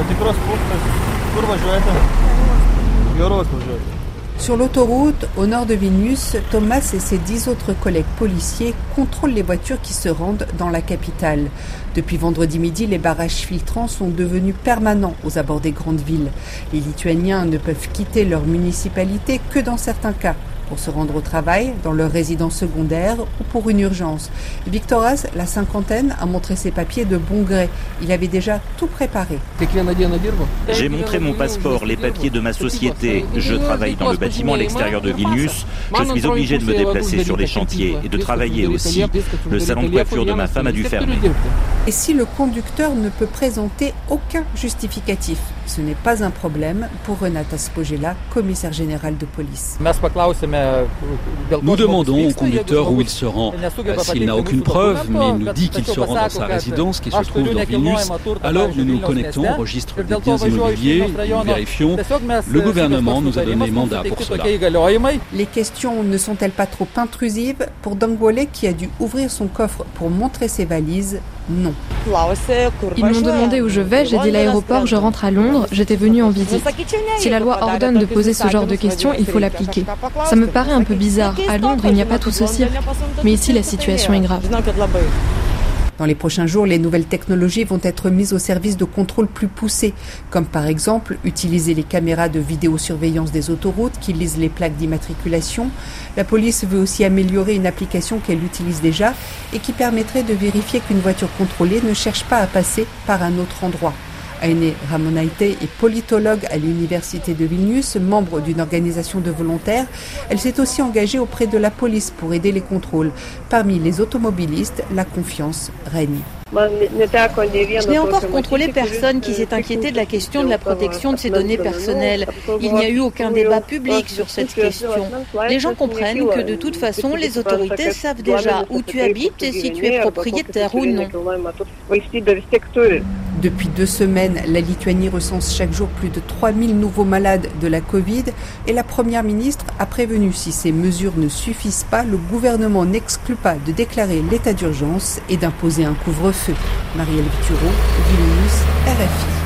Sur l'autoroute, au nord de Vilnius, Thomas et ses 10 autres collègues policiers contrôlent les voitures qui se rendent dans la capitale. Depuis vendredi midi, les barrages filtrants sont devenus permanents aux abords des grandes villes. Les Lituaniens ne peuvent quitter leur municipalité que dans certains cas, pour se rendre au travail, dans leur résidence secondaire ou pour une urgence. Victoras, la cinquantaine, a montré ses papiers de bon gré. Il avait déjà tout préparé. J'ai montré mon passeport, les papiers de ma société. Je travaille dans le bâtiment à l'extérieur de Vilnius. Je suis obligé de me déplacer sur les chantiers et de travailler aussi. Le salon de coiffure de ma femme a dû fermer. Et si le conducteur ne peut présenter aucun justificatif, ce n'est pas un problème pour Renata Spogela, commissaire général de police. Nous demandons au conducteur où il se rend. S'il n'a aucune preuve, mais il nous dit qu'il se rend dans sa résidence qui se trouve dans Vilnius, alors nous nous connectons au registre des biens immobiliers et nous vérifions. Le gouvernement nous a donné mandat pour cela. Les questions ne sont-elles pas trop intrusives pour Danguole qui a dû ouvrir son coffre pour montrer ses valises? Non. Ils m'ont demandé où je vais, j'ai dit l'aéroport, je rentre à Londres, j'étais venue en visite. Si la loi ordonne de poser ce genre de questions, il faut l'appliquer. Ça me paraît un peu bizarre. À Londres, il n'y a pas tout ce cirque. Mais ici, la situation est grave. Dans les prochains jours, les nouvelles technologies vont être mises au service de contrôles plus poussés, comme par exemple utiliser les caméras de vidéosurveillance des autoroutes qui lisent les plaques d'immatriculation. La police veut aussi améliorer une application qu'elle utilise déjà et qui permettrait de vérifier qu'une voiture contrôlée ne cherche pas à passer par un autre endroit. Aine Ramonaite est politologue à l'université de Vilnius, membre d'une organisation de volontaires. Elle s'est aussi engagée auprès de la police pour aider les contrôles. Parmi les automobilistes, la confiance règne. Je n'ai encore contrôlé personne qui s'est inquiété de la question de la protection de ses données personnelles. Il n'y a eu aucun débat public sur cette question. Les gens comprennent que de toute façon, les autorités savent déjà où tu habites et si tu es propriétaire ou non. Depuis 2 semaines, la Lituanie recense chaque jour plus de 3000 nouveaux malades de la Covid et la Première ministre a prévenu si ces mesures ne suffisent pas, le gouvernement n'exclut pas de déclarer l'état d'urgence et d'imposer un couvre-feu. Marielle Vituro, Vilnius, RFI.